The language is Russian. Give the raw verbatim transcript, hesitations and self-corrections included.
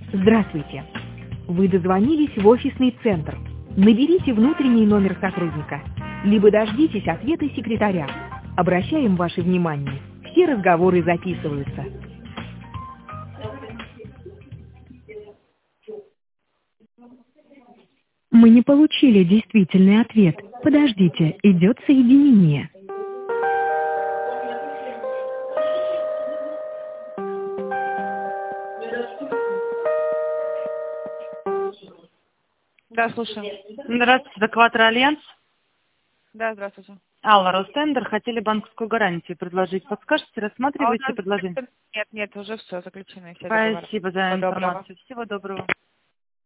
Здравствуйте. Вы дозвонились в офисный центр. Наберите внутренний номер сотрудника, либо дождитесь ответа секретаря. Обращаем ваше внимание. Все разговоры записываются. Мы не получили действительный ответ. Подождите, идет соединение. Да, слушаю. Здравствуйте, Экватор Альянс. Да, здравствуйте. Алла, Ростендер, хотели банковскую гарантию предложить. Подскажете, А у рассматриваете нас предложение? нет, нет, уже все заключено. Все Спасибо за договоры. Всего доброго. информацию. Всего доброго.